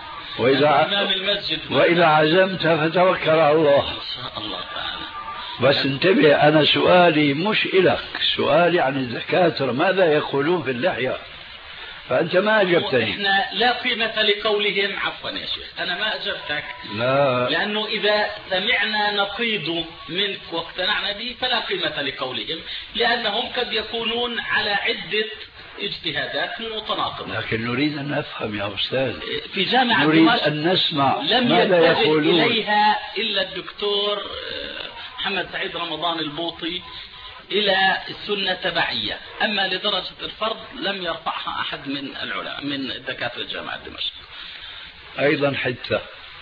وإذا عزمت فتوكل على الله. إن شاء الله تعالى. بس انتبه، أنا سؤالي مش إلك، سؤالي عن الدكاترة ماذا يقولون في اللحية، فأنت ما أجبتني. إحنا لا قيمة لقولهم. عفوا يا شيخ أنا ما أجبتك، لا، لأنه إذا سمعنا نقيض منك واقتنعنا به فلا قيمة لقولهم، لأنهم قد يكونون على عدة اجتهادات متناقضة. لكن نريد أن نفهم يا أستاذ، في جامعة نريد أن نسمع ماذا يقولون. لم إليها إلا الدكتور محمد سعيد رمضان البوطي إلى السنة تبعية، أما لدرجة الفرض لم يرفعها أحد من العلماء من دكاترة جامعة دمشق. أيضا حتى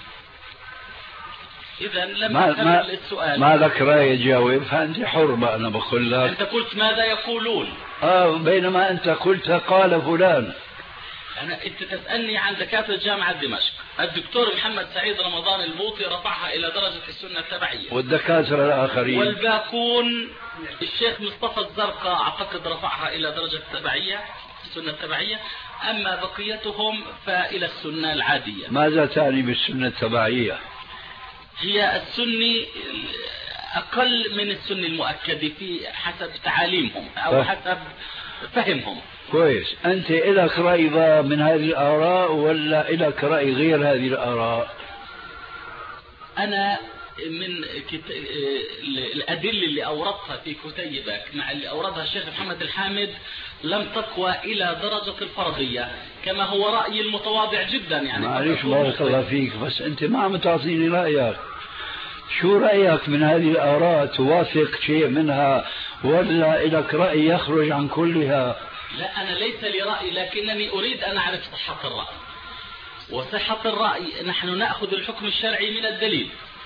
إذا لم تكمل السؤال. ما لك رأي تجاوب، فأنت حر بقى. أنا بقول لك أنت قلت ماذا يقولون، بينما أنت قلت قال فلان. أنت تسألني عن دكاترة جامعة دمشق. الدكتور محمد سعيد رمضان البوطي رفعها إلى درجة السنة التبعية، والدكاترة الآخرين والباقون الشيخ مصطفى الزرقاء أعتقد رفعها إلى درجة التبعية، السنة التبعية، أما بقيتهم فإلى السنة العادية. ماذا تعني بالسنة التبعية؟ هي السنة أقل من السنة المؤكدة في حسب تعاليمهم أو حسب فهمهم. كويس. أنت إلك رأي من هذه الآراء ولا إلك رأي غير هذه الآراء؟ أنا من الأدلة اللي أوردتها في كتيبك مع اللي أوردها الشيخ محمد الحامد لم تقوى إلى درجة الفرضية، كما هو رأيي المتواضع جدا. يعني معلش بارك الله فيك، بس أنت ما عم تعطيني رأيك. شو رأيك من هذه الآراء؟ توافق شيء منها ولا لك رأي يخرج عن كلها؟ لا، أنا ليس لي رأي، لكنني أريد أن أعرف صحة الرأي. وصحة الرأي نحن نأخذ الحكم الشرعي من الدليل.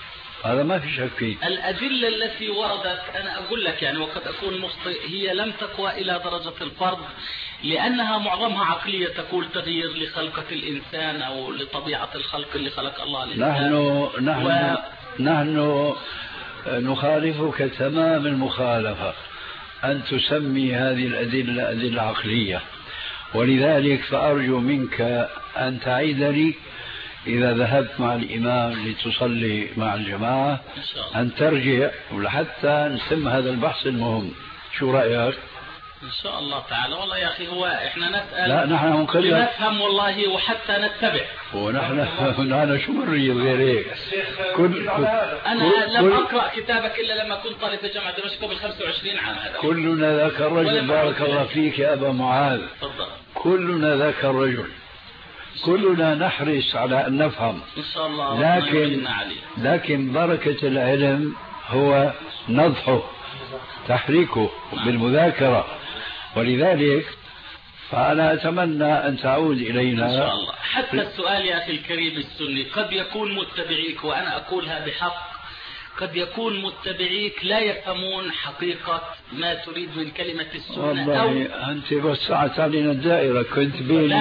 هذا ما في شك فيه. الأدلة التي وردت أنا أقول لك يعني وقد أكون مخطئ، هي لم تقوى إلى درجة الفرض، لأنها معظمها عقلية تقول تغيير لخلقة الإنسان أو لطبيعة الخلق اللي خلق الله الإنسان. نحن نخالفك تمام المخالفة أن تسمي هذه الأدلة أدلة عقلية، ولذلك فأرجو منك أن تعيد لي إذا ذهبت مع الإمام لتصلي مع الجماعة أن ترجع لحتى نتم هذا البحث المهم. شو رأيك؟ إن شاء الله تعالى. والله يا أخي هو إحنا نسأل لا نحن لنفهم والله وحتى نتبع، ونحن شو بنريد غير هيك. أنا لم أقرأ كتابك إلا لما كنت طالب في جامعة دمشق قبل 25 عام. كلنا ذاك الرجل. بارك الله فيك يا أبا معاذ. كلنا ذاك الرجل، كلنا نحرص على أن نفهم إن شاء الله. لكن بركة العلم هو نضحه تحريكه بالمذاكرة، ولذلك فأنا أتمنى أن تعود إلينا إن شاء الله. حتى السؤال يا أخي الكريم السني قد يكون متبعيك، وأنا أقولها بحق، قد يكون متبعيك لا يفهمون حقيقة ما تريد من كلمة السنة. والله أنت وسعت علينا الدائرة. كنت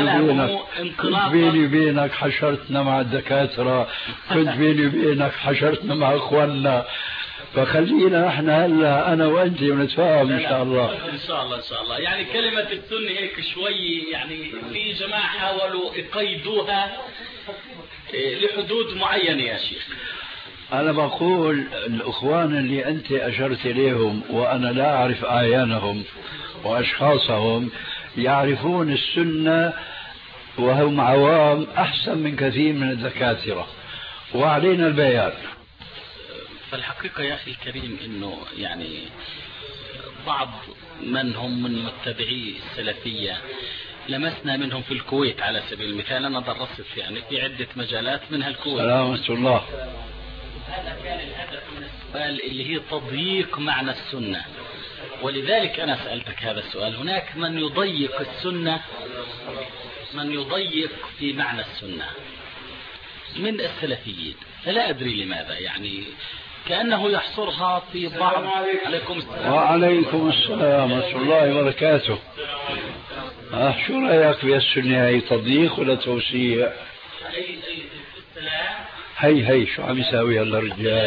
بيني وبينك حشرتنا مع الدكاترة، كنت بيني وبينك حشرتنا مع أخواننا، فخلينا احنا هلا انا وانت ونتفاهم ان شاء الله. ان شاء الله ان شاء الله. يعني كلمة السنة هيك شوي يعني في جماعة حاولوا يقيدوها لحدود معينة يا شيخ. أنا بقول الإخوان اللي أنت أشرت إليهم وأنا لا أعرف أعيانهم وأشخاصهم يعرفون السنة وهم عوام أحسن من كثير من الدكاترة، وعلينا البيان. فالحقيقة يا أخي الكريم إنه يعني بعض من هم من متبعي السلفية لمسنا منهم في الكويت على سبيل المثال. أنا درست يعني في عدة مجالات منها الكويت. سلامة الله. هذا كان الهدف من السؤال اللي هي تضييق معنى السنة، ولذلك أنا سألتك هذا السؤال. هناك من يضيق السنة، من يضيق في معنى السنة من السلفيين، فلا أدري لماذا، يعني كأنه يحصرها في بعض. عليكم السلام. وعليكم السلام ورحمة الله وبركاته. شو رأيك بالسنة؟ هي تضييق ولا توسيع؟ هي شو عم يساوي هلا الرجال؟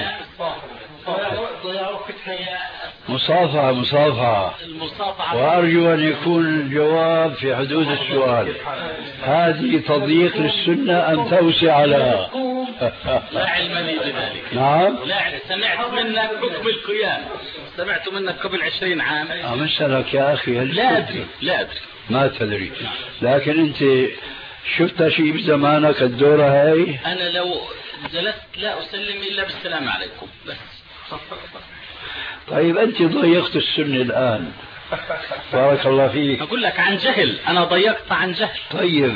مصافحة. وأرجو أن يكون الجواب في حدود السؤال. هذه تضييق للسنة أم توسع لها؟ لا علم لي بذلك. نعم. لا، سمعت منك حكم القيام، سمعت منك قبل 20 عام. أمسألك يا أخي. لا أدري. ما تدري، لكن أنت شفت شيء بزمانك الدورة هاي؟ أنا لو جلست لا أسلم إلا بالسلام عليكم بس. طيب أنت ضيقت السنة الآن. بارك الله فيك. أقول لك عن جهل، أنا ضيقت عن جهل. طيب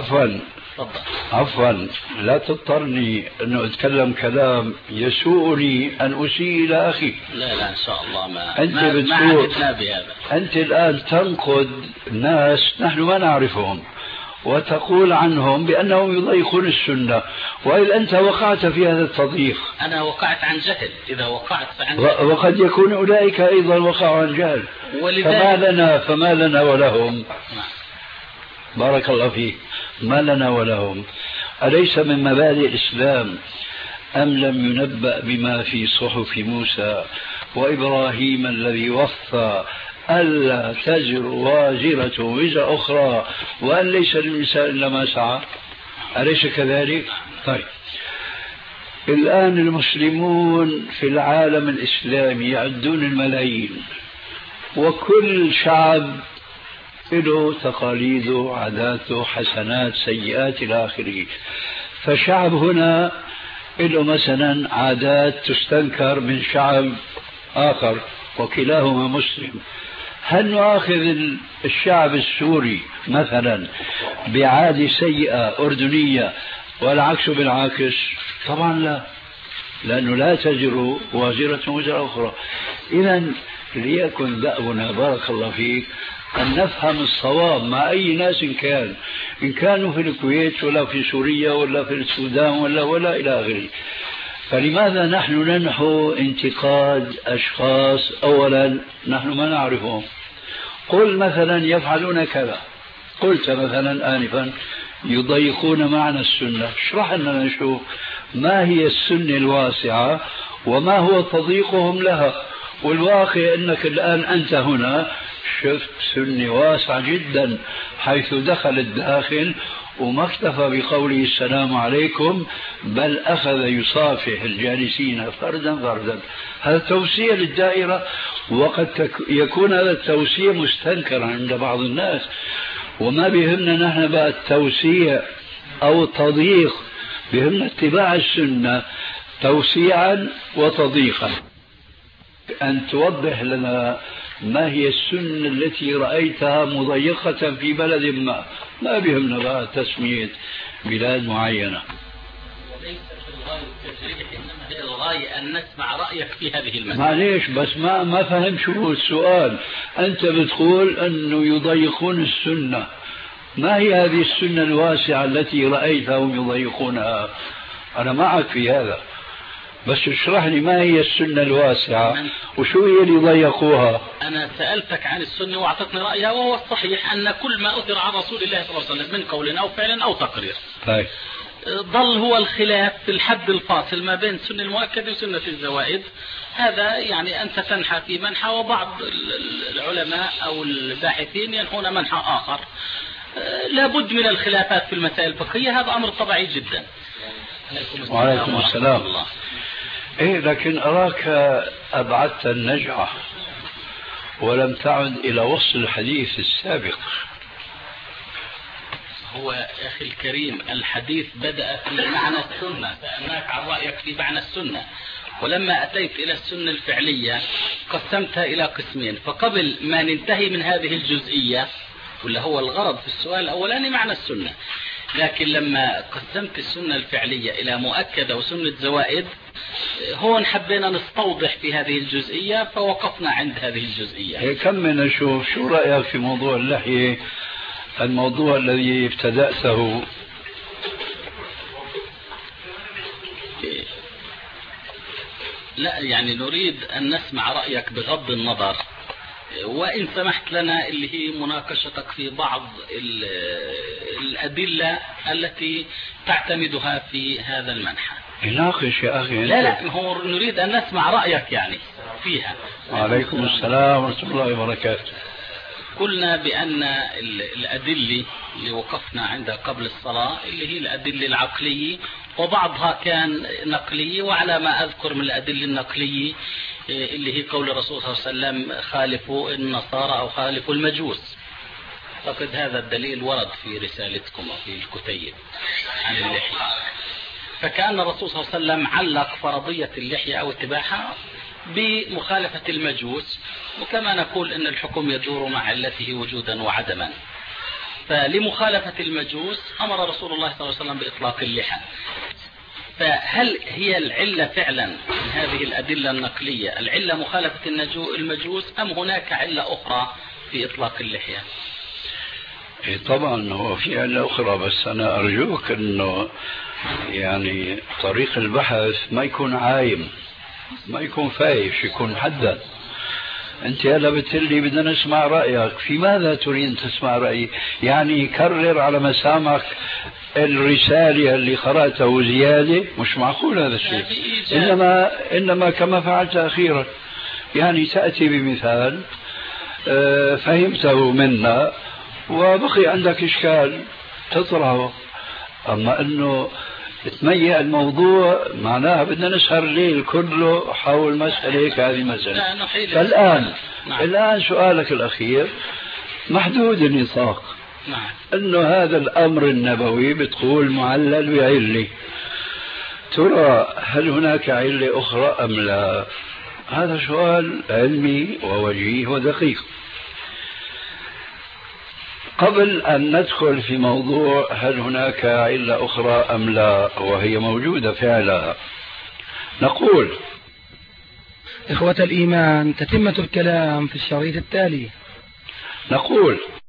عفوا لا تضطرني أنه أتكلم كلام يسوءني أن أسيء إلى أخي. لا إن شاء الله ما عهدنا بهذا. أنت الآن تنقد ناس نحن ما نعرفهم وتقول عنهم بأنهم يضيقون السنة، وإذا أنت وقعت في هذا التضييق. أنا وقعت عن جهل. إذا وقعت فعن جهل. وقد يكون أولئك أيضا وقعوا عن جهل. فما لنا ولهم. بارك الله فيك. ما لنا ولهم. أليس من مبادئ الإسلام أم لم ينبأ بما في صحف موسى وإبراهيم الذي وفى ألا تزر وازرة وزر أخرى وأن ليس للإنسان إلا ما سعى؟ أليس كذلك؟ طيب، الآن المسلمون في العالم الإسلامي يعدون الملايين، وكل شعب له تقاليده، عاداته، حسنات، سيئات إلى آخره. فشعب هنا له مثلا عادات تستنكر من شعب آخر وكلاهما مسلم. هل نؤاخذ الشعب السوري مثلا بعادة سيئة أردنية والعكس بالعكس؟ طبعا لا، لأنه لا تزر وازرة وزر أخرى. إذا ليكن دأبنا بارك الله فيك أن نفهم الصواب مع أي ناس كان، إن كانوا في الكويت ولا في سوريا ولا في السودان ولا إلى آخره. فلماذا نحن ننحو انتقاد أشخاص أولا نحن ما نعرفهم؟ قل مثلا يفعلون كذا، قلت مثلا آنفا يضيقون معنى السنة، اشرح لنا نشوف ما هي السنة الواسعة وما هو تضييقهم لها. والواقع أنك الآن أنت هنا شفت سنة واسعة جدا حيث دخل الداخل وما اكتفى بقوله السلام عليكم، بل أخذ يصافح الجالسين فردا فردا. هذا توسيع للدائرة، وقد يكون هذا التوسيع مستنكرا عند بعض الناس، وما بهمنا نحن بقى التوسيع أو التضييق، بهمنا اتباع السنة توسيعا وتضييقا. أن توضح لنا ما هي السنة التي رأيتها مضيقة في بلد ما بهمنا بقى تسمية بلاد معينة. وليس في الغاية التجريح، إنما هي الغاية أن نسمع رأيك في هذه المسألة. معليش بس ما فهم شو هو السؤال. أنت بتقول أنه يضيقون السنة، ما هي هذه السنة الواسعة التي رأيتهم يضيقونها؟ أنا معك في هذا، بس اشرح لي ما هي السنة الواسعة وشو هي اللي ضيقوها. أنا سألتك عن السنة وأعطتني رأيها، وهو الصحيح أن كل ما أثر عن رسول الله صلى الله عليه وسلم من قول أو فعل أو تقرير طيب. ظل هو الخلاف في الحد الفاصل ما بين سنة المؤكد وسنة الزوائد. هذا يعني أنت تنحى في منحى، وبعض العلماء أو الباحثين ينحون منحى آخر. لابد من الخلافات في المسائل الفقهية، هذا أمر طبيعي جدا. وعليكم السلام. إيه لكن أراك أبعدت النجعة ولم تعد إلى وصل الحديث السابق. هو يا أخي الكريم الحديث بدأ في معنى السنة، سألناك عن رأيك في معنى السنة، ولما أتيت إلى السنة الفعلية قسمتها إلى قسمين. فقبل ما ننتهي من هذه الجزئية، ولا هو الغرض في السؤال الأولاني معنى السنة، لكن لما قسمت السنة الفعلية إلى مؤكدة وسنة زوائد، هون حبينا نستوضح في هذه الجزئية فوقفنا عند هذه الجزئية. كم نشوف شو رأيك في موضوع اللحية، الموضوع الذي ابتدأته؟ لا يعني نريد أن نسمع رأيك بغض النظر، وإن سمحت لنا اللي هي مناقشتك في بعض الأدلة التي تعتمدها في هذا المنحى. ناقش يا أخي. لا هو نريد أن نسمع رأيك يعني فيها. وعليكم السلام ورحمة الله وبركاته. قلنا بأن الأدلة اللي وقفنا عندها قبل الصلاة اللي هي الأدلة العقلية، وبعضها كان نقلية، وعلى ما أذكر من الأدلة النقلية اللي هي قول الرسول صلى الله عليه وسلم خالفوا النصارى أو خالفوا المجوس. أعتقد هذا الدليل ورد في رسالتكم وفي الكتيب عن اللحية. فكأن الرسول صلى الله عليه وسلم علق فرضية اللحية أو اتباعها بمخالفة المجوس، وكما نقول أن الحكم يدور مع علته وجودا وعدما. فلمخالفة المجوس أمر رسول الله صلى الله عليه وسلم بإطلاق اللحى. فهل هي العلة فعلا من هذه الأدلة النقلية العلة مخالفة المجوس، أم هناك علة أخرى في إطلاق اللحية؟ طبعا هو في علة أخرى، بس أنا أرجوك أنه يعني طريق البحث ما يكون عايم، ما يكون فايش، يكون محدد. أنت هلا بتقولي بدنا نسمع رأيك، في ماذا تريد تسمع رأيي؟ يعني كرر على مسامعك الرسالة اللي قرأته زيادة، مش معقول هذا الشيء. إنما كما فعلت أخيرا، يعني تأتي بمثال فهمته منا وبقي عندك إشكال تطرحه، أما أنه تميع الموضوع معناها بدنا نسهر الليل كله حول مسألة هذه مسألة. فالآن الآن سؤالك الأخير محدود النطاق، أنه هذا الأمر النبوي بتقول معلل بعلة، ترى هل هناك علة أخرى أم لا؟ هذا سؤال علمي ووجيه ودقيق. قبل أن ندخل في موضوع هل هناك علة أخرى أم لا وهي موجودة فعلا، نقول إخوة الإيمان، تتمة الكلام في الشريط التالي. نقول